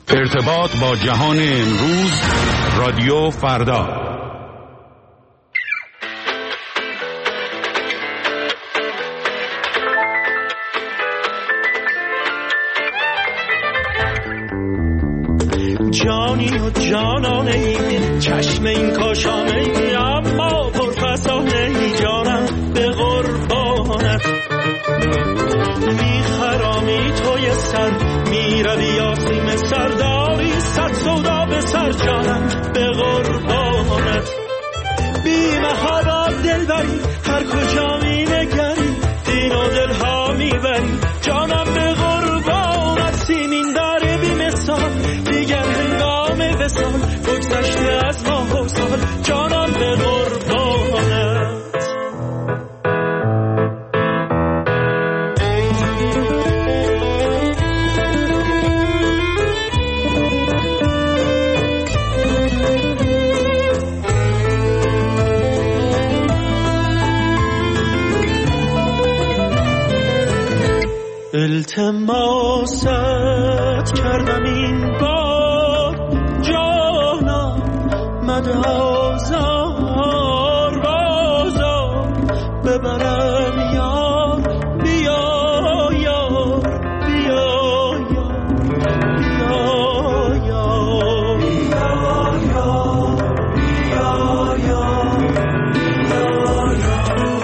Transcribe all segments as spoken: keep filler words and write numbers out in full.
ارتباط با جهان امروز، رادیو فردا. جانی و جانانه ای، چشم این کاشانه ای، اما پرفسانه ای، جانم به قربانت. میخرامی توی سر، میروی آسیم سرداری، صد سودا به سر، جانم به قربانت. بی محابا دل بری، هر کجا می نگری، دین و دل ها میبری، جانم به قربانت. سیمین داره بی مثال، دیگر هنگام وصال، بگذشته از ماه و سال، جانم به قربانت. التماست کردم این بار، جانم مده آزار، بازار ببرم یار، بیا یار، بیا یار، بیا یار، بیا یار، بیا یار، بیا یار.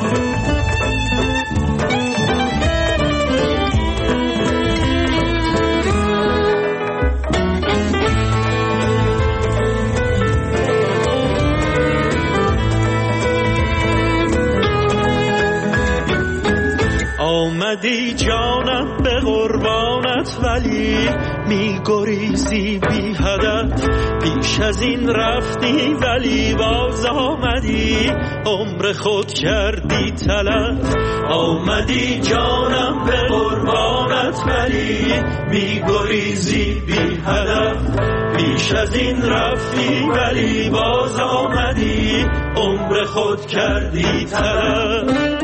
آمدی جانم به قربانت، ولی می گریزی بی هدف. پیش از این رفتی ولی باز آمدی، عمر خود کردی تلف. آمدی جانم به قربانت، ولی می گریزی بی هدف. پیش از این رفتی ولی باز آمدی، عمر خود کردی تلف.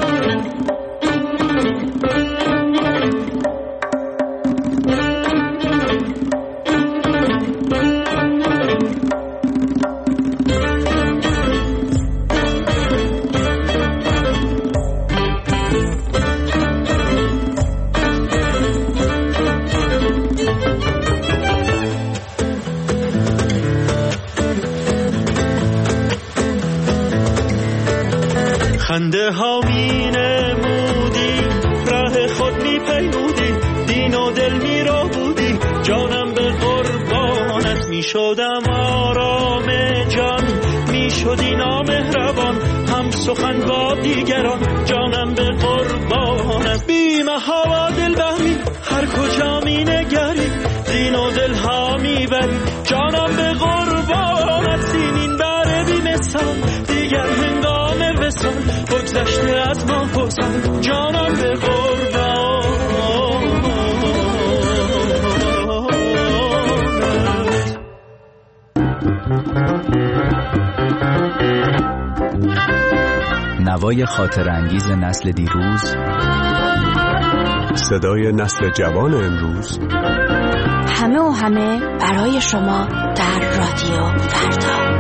خنده ها می نمودی، راه خود می پیمودی، دین و دل می رو بودی، جانم به قربانت. می شدم آرام جان، می شدی نامهربان، هم سخن با دیگران، جانم به قربانت. بی محابا دل بری، هر کجا می نگری، دین و دل ها می بری، جانم به قربانت. سیمین بره بی مثال، دیگر هنگام وصال، بگذشته از ما و سال، جانم به قربانت. نوای خاطرانگیز نسل دیروز، صدای نسل جوان امروز، همه و همه برای شما در رادیو فردا.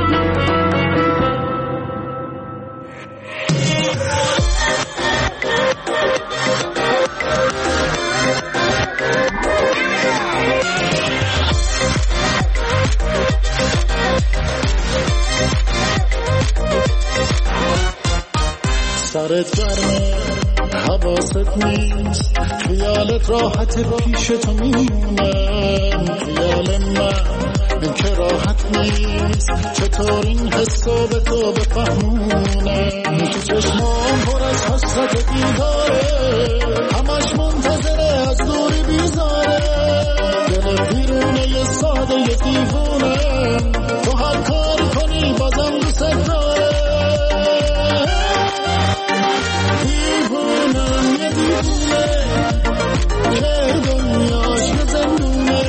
سرت گرمه حواست نیست، خیالت راحت پیش تو میمونه، خیال من که راحت نیست، چطور این حسو به تو بفهمونه. تو چشمام پر از حسرت دیداره، همش منتظره از دوری بیزاره، دل بیرونه یه ساده یه دیوونه، تو هر کاری کنی بازم دوست داره. دیوونم یه دیوونه که دنیاش یه زندونه،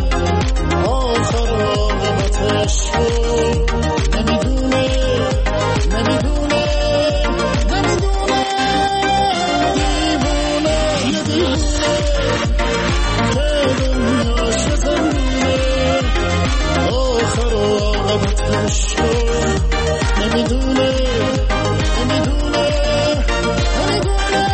آخر آقابتش رو نمیدونه نمیدونه نمیدونه. دیوونه یه دیوونه عشق نمیدونه نمیدونه نمیدونه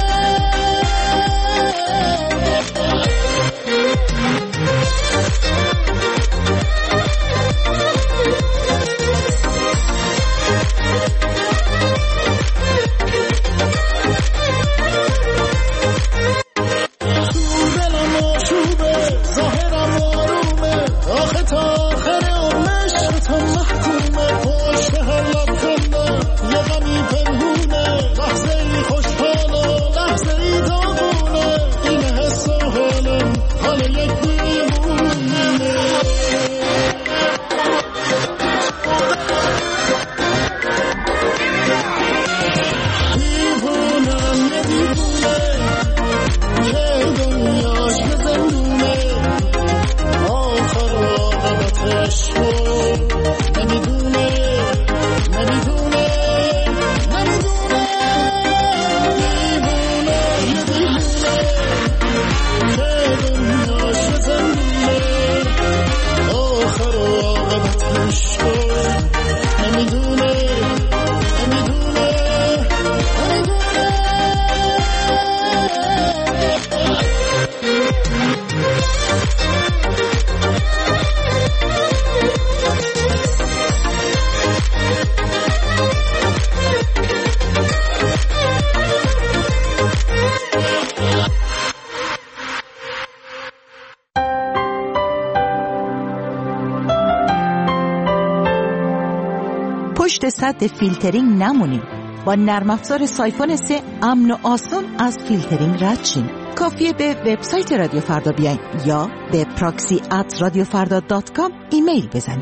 پشت سد فیلترینگ نمونیم. با نرم افزار سایفون سه امن و آسان از فیلترینگ رد شیم. کافیه به وبسایت رادیو فردا بیاین یا به پراکسی ات رادیو فردا دات کام ایمیل بزنید.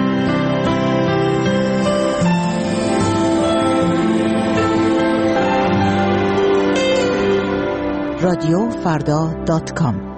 رادیو فردا دات کام.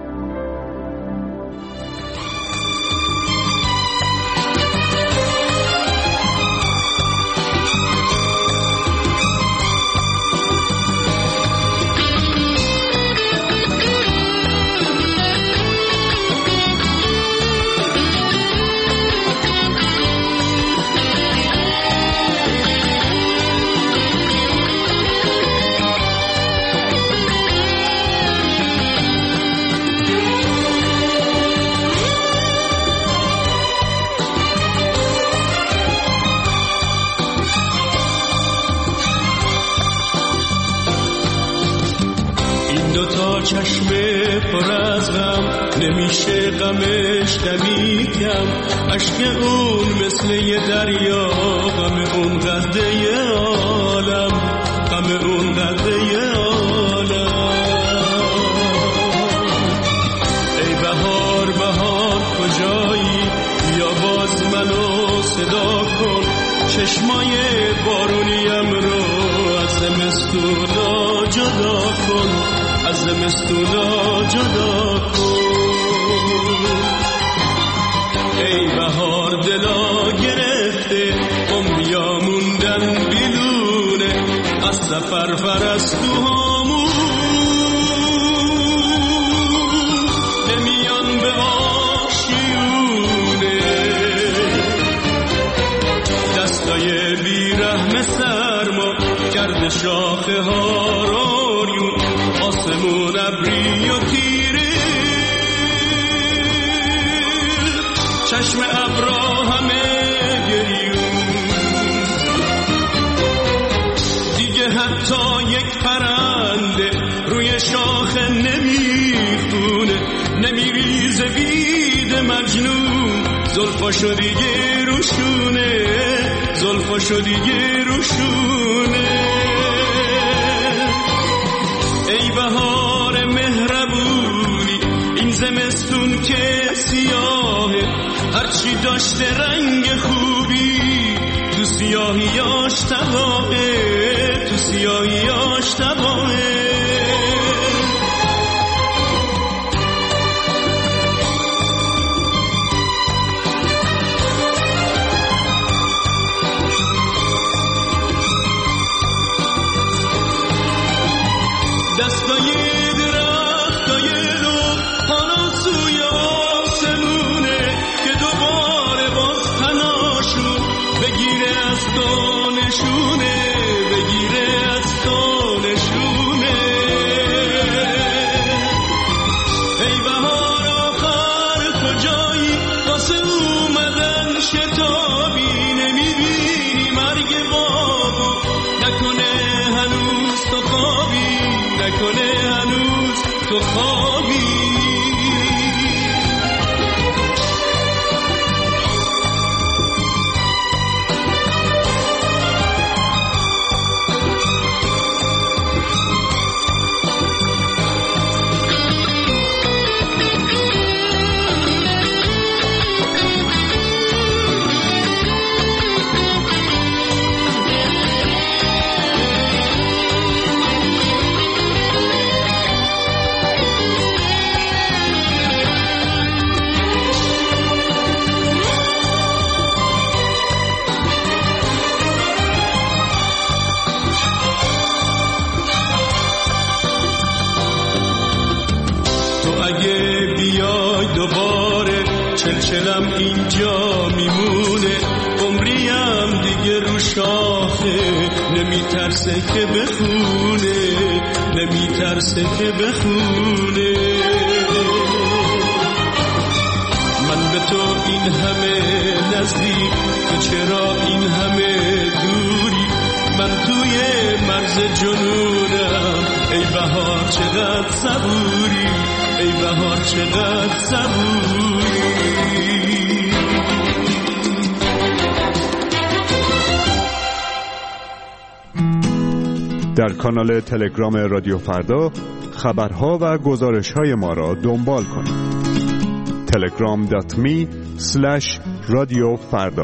چشم پر از غم نمیشه غمش دمی کم، عشق اون مثل یه دریا، غم اون قده عالم، غم اون قده عالم. ای بهار بهار کجایی، یا باز منو صدا کن، چشمای بارونیم رو از زمستونا جدا کن، از زمستونا جدا کن. ای بهار دلا گرفته، امیا موندن بیلونه، از سفر پرستوهامون نمیان به آشیونه. دستای بیرحم سرما کرده شاخه ها رویون، آسمون ابری و تیره، چشم ابرا همه گریون. دیگه حتی یک پرنده روی شاخه نمیخونه، نمیریزه بید مجنون، زلفاشو دیگه روشونه، زلفاشو دیگه روشونه. ای بهار مهربونی، این زمستون که سیاهه، هرچی داشته رنگ خوبی، تو سیاهیاش تباهه، تو سیاهیاش تباهه. دستای درختای رو حالا سوی آسمونه، که دوباره باز تناشون دوباره چلچلم اینجا میمونه، عمریم دیگه رو شاخه، نمیترسه که بخونه، نمیترسه که بخونه. من به تو این همه نزدیک، تو چرا این همه دوری؟ من توی مرز جنونم، ای بهار چقدر صبوری، ای بهار چقدر صبوری. در کانال تلگرام رادیو فردا خبرها و گزارش‌های ما را دنبال کنید. تلگرام دات می اسلش رادیو فردا.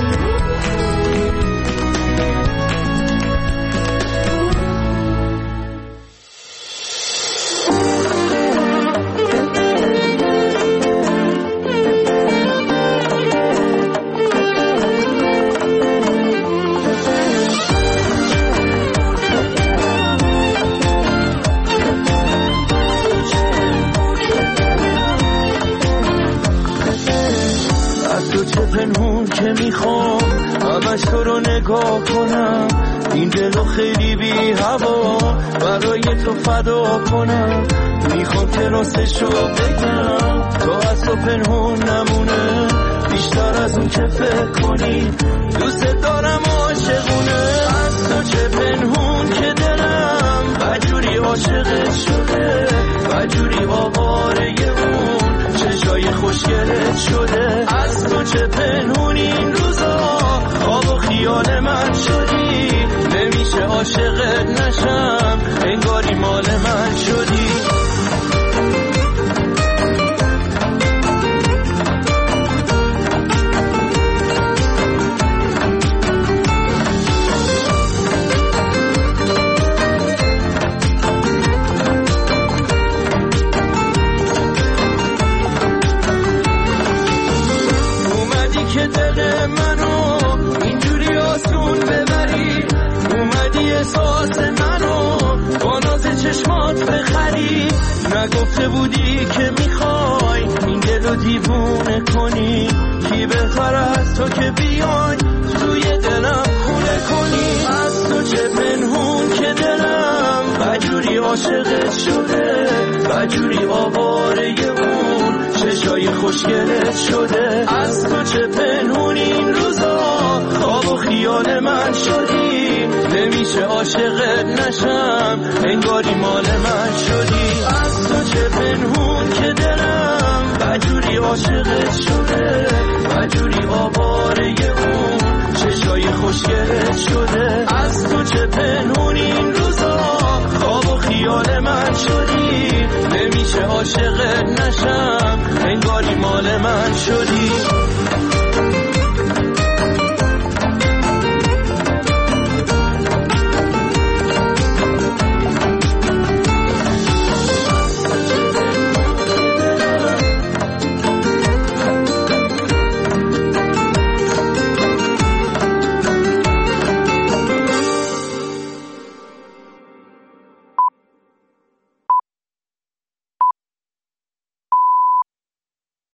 پنهون که میخوام همش تو رو نگاه کنم، این دلو خیلی بی هوا برای تو فدا کنم، میخوام که راستشو بگم تو از تو پنهون نمونه، بیشتر از اون که فکر کنی دوست دارم عاشقونه. از تو چه پنهون که دلم بجوری عاشقت شده، بجوری آواره اون چشای خوشگلت شده. از تو چه پنهون این روزا خواب و خیال من شدی، نمیشه عاشقت نشم انگاری مال من شدی. نگفته بودی که میخوای این دلو دیوونه کنی، کی بهتر از تو که بیای توی دلم خونه کنی. از تو چه پنهون که دلم بجوری عاشقت شده، بجوری آواره اون چشای خوشگلت شده. از تو چه پنهون این روزا خواب و خیال من شدی، نمیشه عاشقت نشم انگاری مال من شدی. از تو چه پنهون که دلم بجوری عاشقت شده، بجوری آواره اون چشای خوشگلت شده. از تو چه پنهون این روزا خواب و خیال من شدی، نمیشه عاشقت نشم